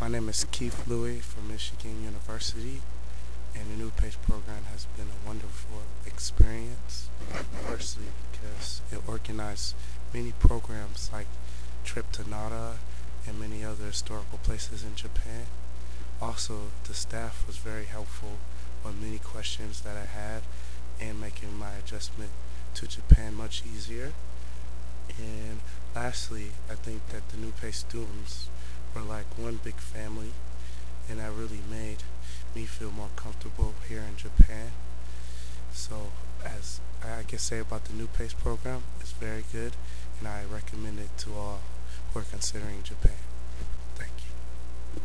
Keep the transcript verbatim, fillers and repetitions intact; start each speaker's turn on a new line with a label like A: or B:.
A: My name is Keith Louie from Michigan University, and the New Pace program has been a wonderful experience. Firstly, because it organized many programs like trip to Nara and many other historical places in Japan. Also, the staff was very helpful on many questions that I had and making my adjustment to Japan much easier. And lastly, I think that the New Pace students were like one big family, and that really made me feel more comfortable here in Japan. So, as I can say about the New Pace program, it's very good, and I recommend it to all who are considering Japan.